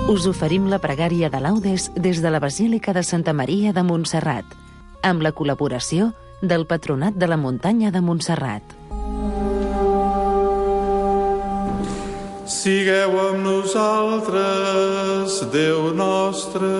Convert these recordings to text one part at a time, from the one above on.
Us oferim la pregària de laudes des de la Basílica de Santa Maria de Montserrat, amb la col·laboració del Patronat de la Muntanya de Montserrat. Sigueu amb nosaltres, Déu nostre.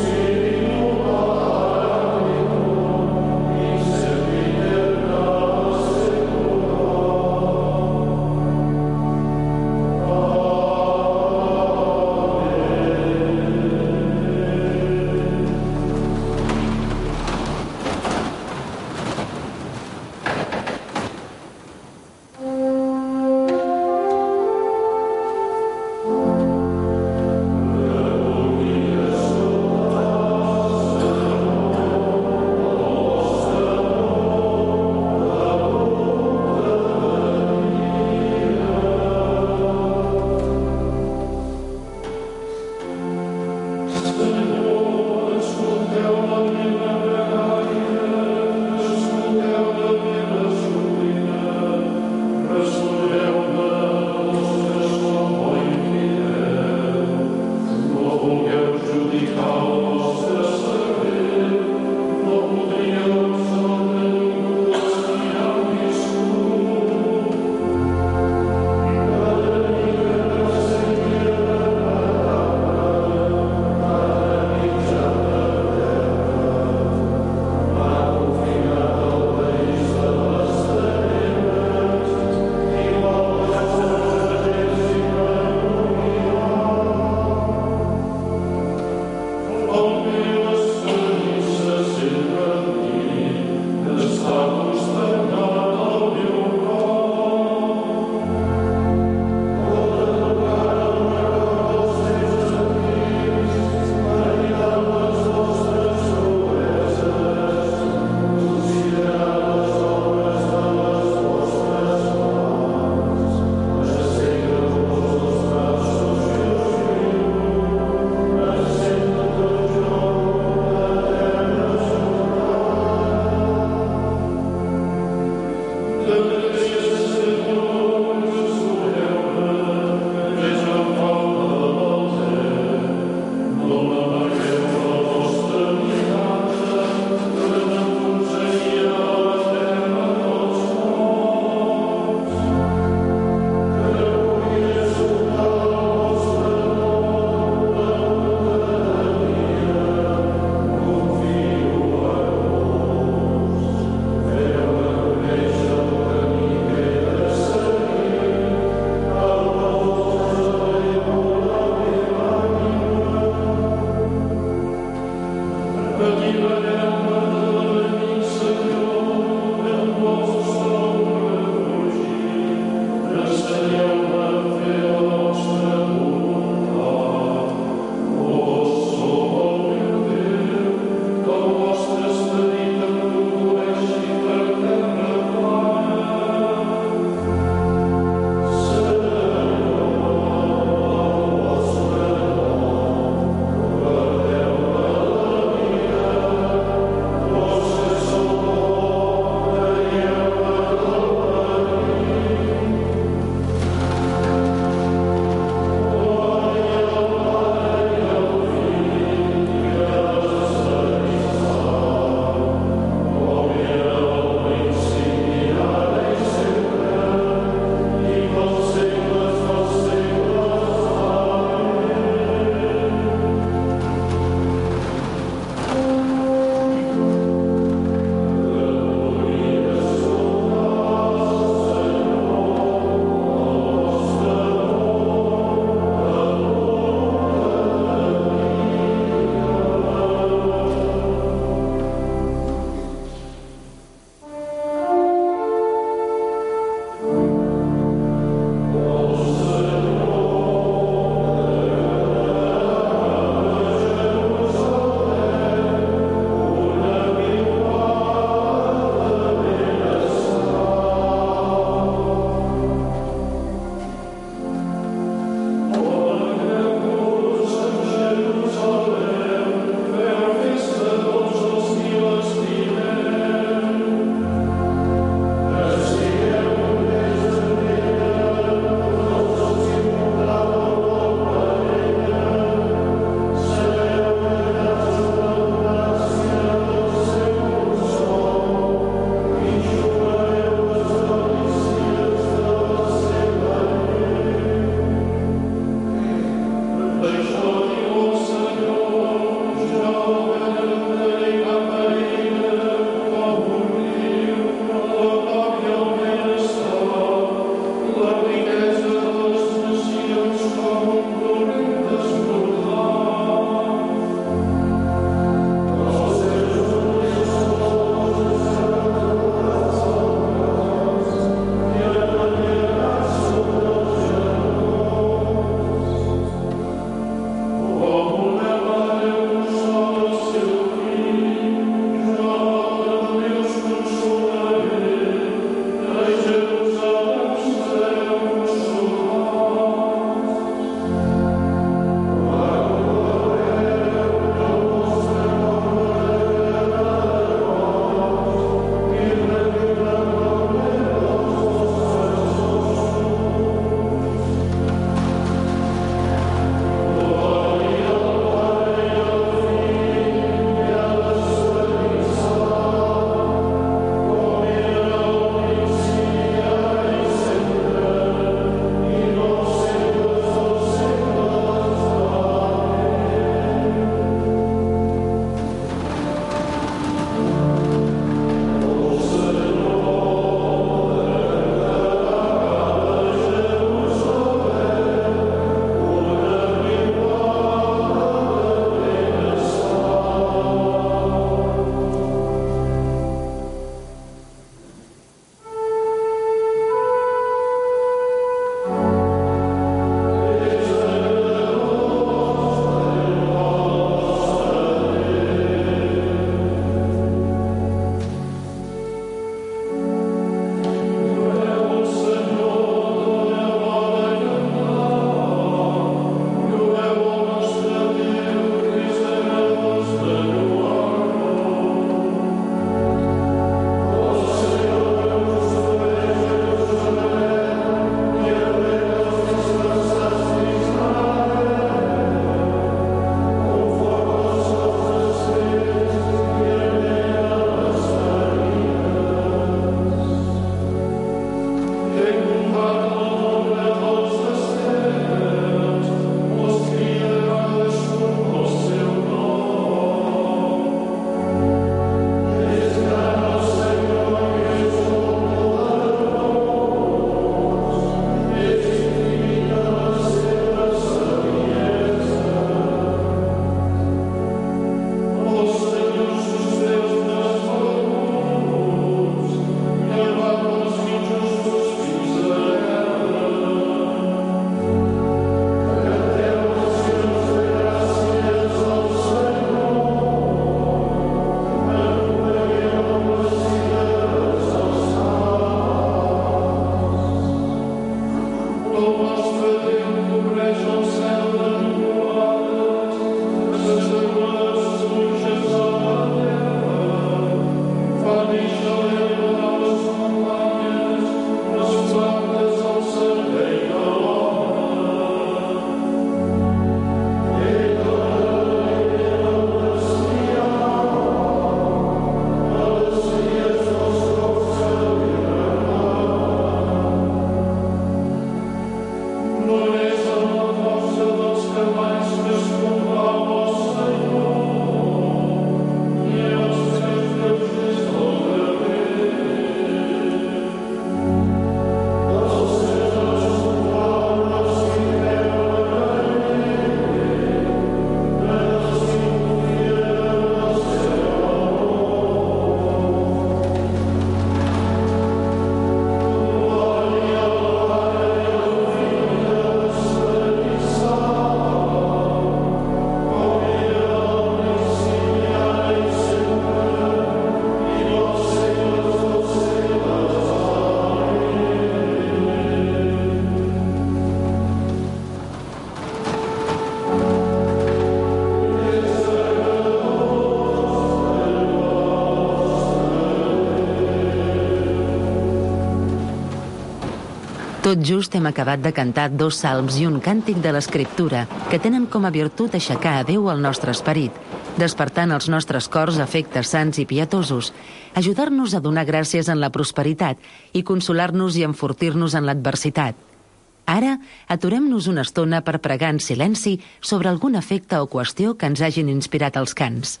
Tot just hem acabat de cantar 2 salms i un càntic de l'Escriptura que tenen com a virtut aixecar a Déu el nostre esperit, despertant als nostres cors afectes sants i pietosos, ajudar-nos a donar gràcies en la prosperitat i consolar-nos i enfortir-nos en l'adversitat. Ara, aturem-nos una estona per pregar en silenci sobre algun efecte o qüestió que ens hagin inspirat els cants.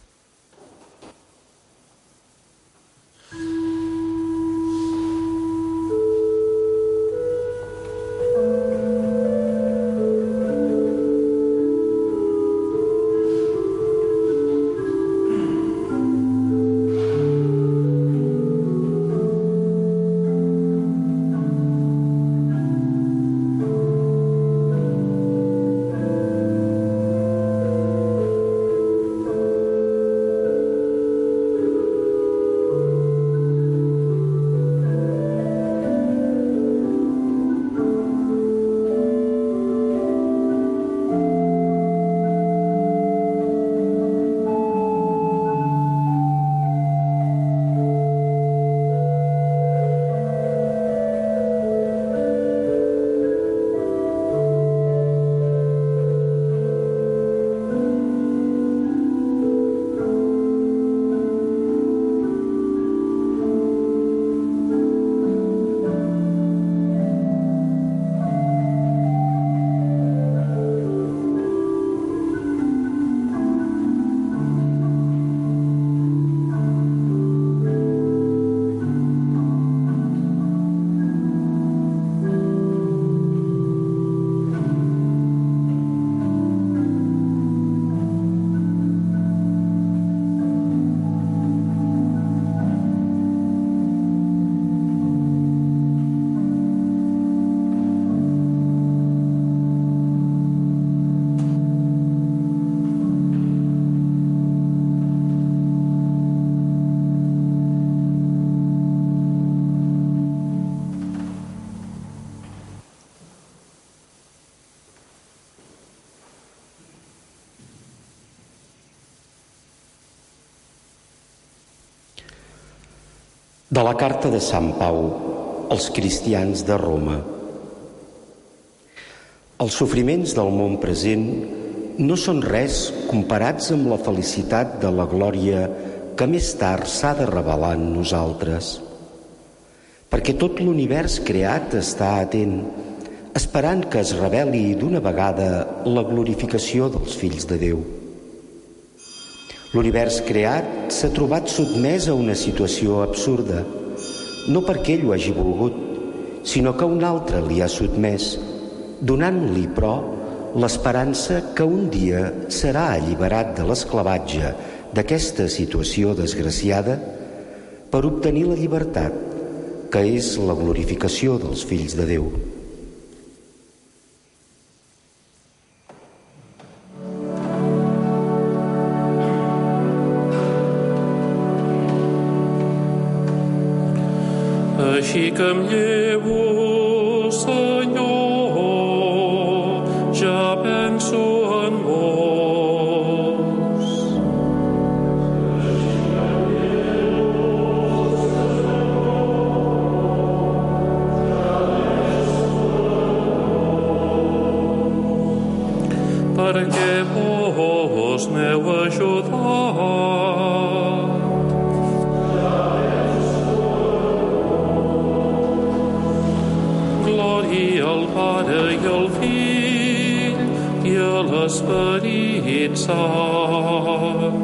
De la carta de Sant Pau als cristians de Roma. Els sofriments del món present no són res comparats amb la felicitat de la glòria que més tard s'ha de revelar en nosaltres. Perquè tot l'univers creat està atent, esperant que es reveli d'una vegada la glorificació dels fills de Déu. L'univers creat s'ha trobat sotmès a una situació absurda, no perquè ell ho hagi volgut, sinó que un altre li ha sotmès, donant-li, però, l'esperança que un dia serà alliberat de l'esclavatge d'aquesta situació desgraciada per obtenir la llibertat, que és la glorificació dels fills de Déu. Així que em llevo, Senyor, ja penso en vos. Així que em llevo, Senyor, ja penso en vos. Perquè vos m'heu ajudat. Al Pare i al Fill i a l'Esperit Sant.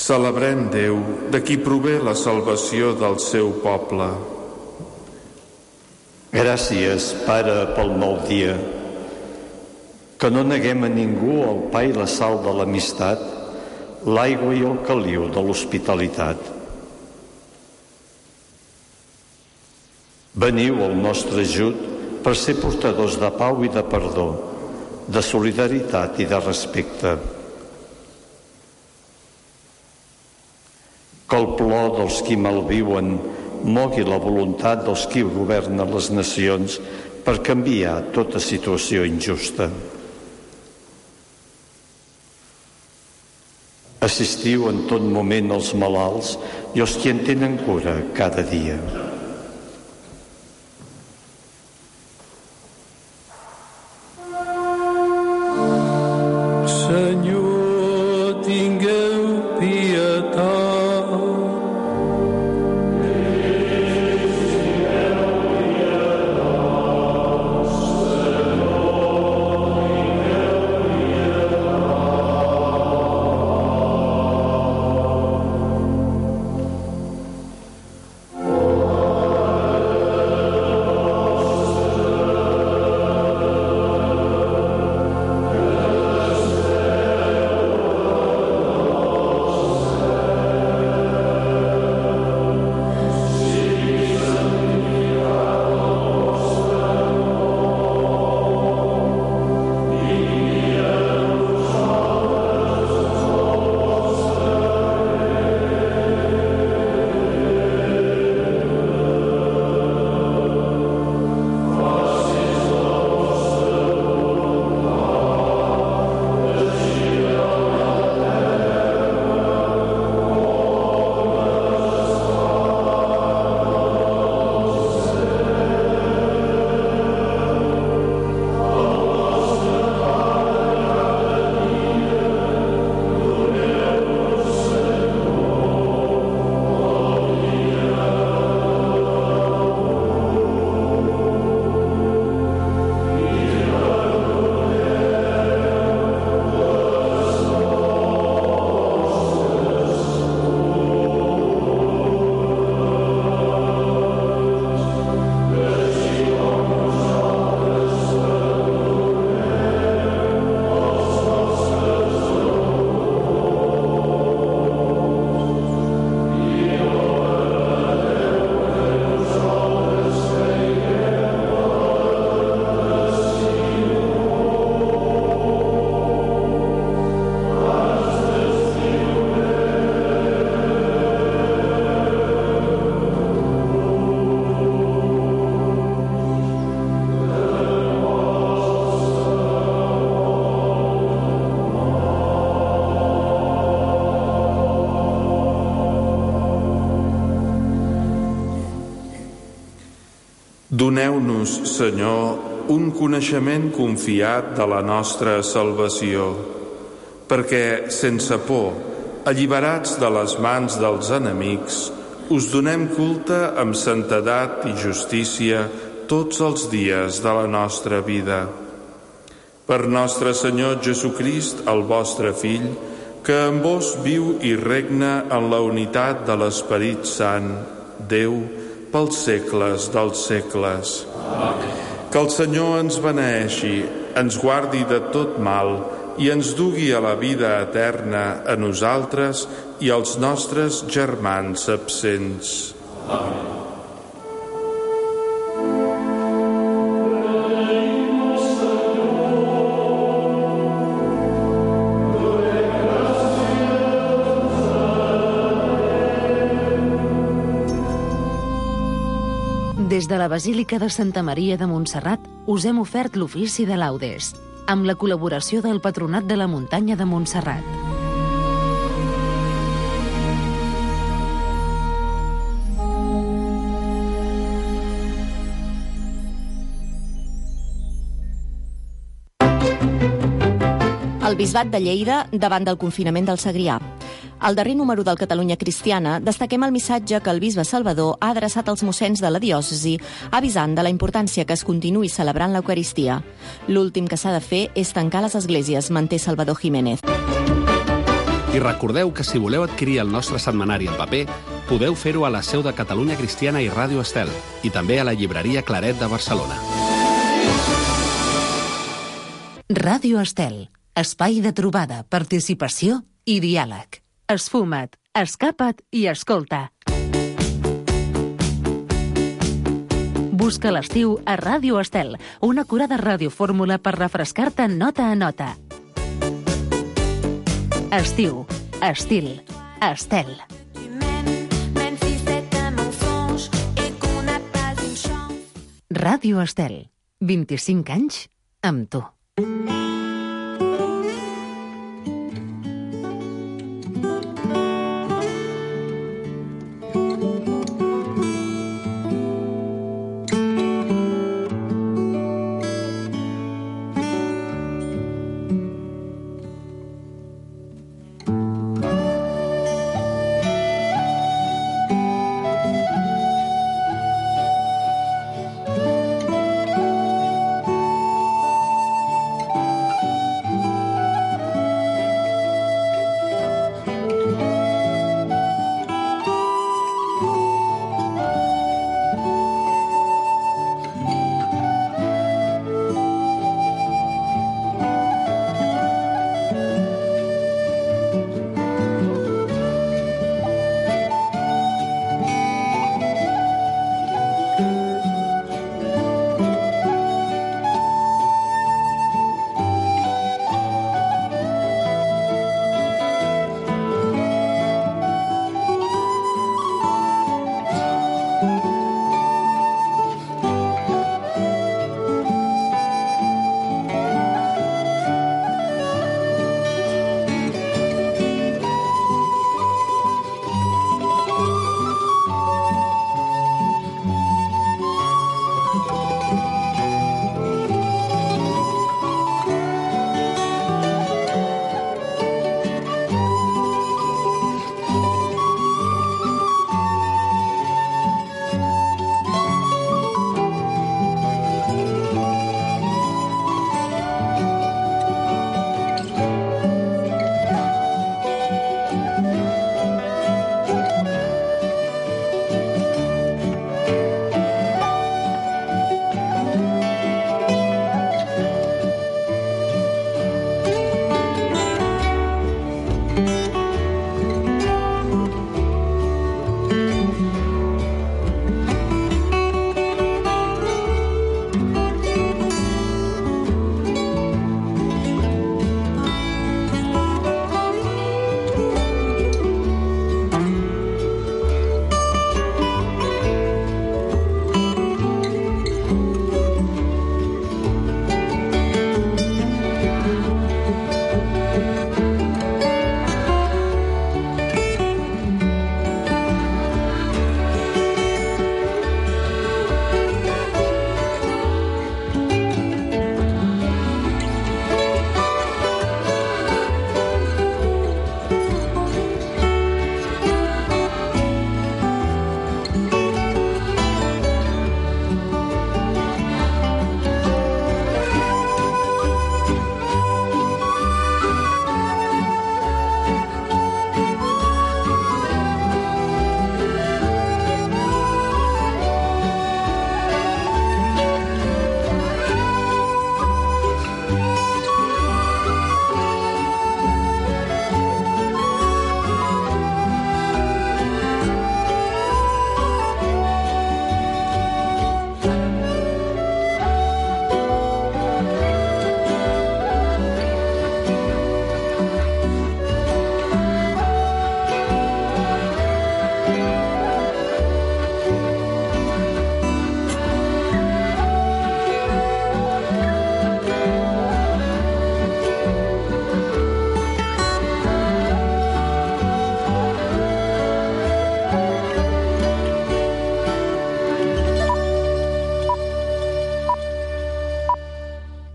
Celebrem Déu, de qui prové la salvació del seu poble. Gràcies, Pare, pel nou dia. Que no neguem a ningú el pa i la sal de l'amistat, l'aigua i el caliu de l'hospitalitat. Veniu al nostre ajut per ser portadors de pau i de perdó, de solidaritat i de respecte. Que el plor dels qui malviuen mogui la voluntat dels qui governen les nacions per canviar tota situació injusta. Assistiu en tot moment als malalts i els qui en tenen cura cada dia. Senyor, tingueu pietat. Doneu-nos, Senyor, un coneixement confiat de la nostra salvació, perquè, sense por, alliberats de les mans dels enemics, us donem culte amb santedat i justícia tots els dies de la nostra vida. Per nostre Senyor Jesucrist, el vostre Fill, que amb vos viu i regna en la unitat de l'Esperit Sant, Déu, pels segles dels segles. Amén. Que el Senyor ens beneeixi, ens guardi de tot mal i ens dugui a la vida eterna a nosaltres i als nostres germans absents. Amén. Des de la Basílica de Santa Maria de Montserrat us hem ofert l'ofici de laudes, amb la col·laboració del Patronat de la Muntanya de Montserrat. El Bisbat de Lleida davant del confinament del Segrià. Al darrer número del Catalunya Cristiana destaquem el missatge que el bisbe Salvador ha adreçat als mossens de la diòcesi, avisant de la importància que es continuï celebrant l'Eucaristia. L'últim que s'ha de fer és tancar les esglésies, manté Salvador Jiménez. I recordeu que si voleu adquirir el nostre setmanari en paper, podeu fer-ho a la seu de Catalunya Cristiana i Ràdio Estel, i també a la llibreria Claret de Barcelona. Ràdio Estel, espai de trobada, participació i diàleg. Esfuma't, escapa't i escolta. Busca l'estiu a Ràdio Estel, una acurada radiofórmula per refrescar-te nota a nota. Estiu, estil, Estel. Ràdio Estel, 25 anys amb tu.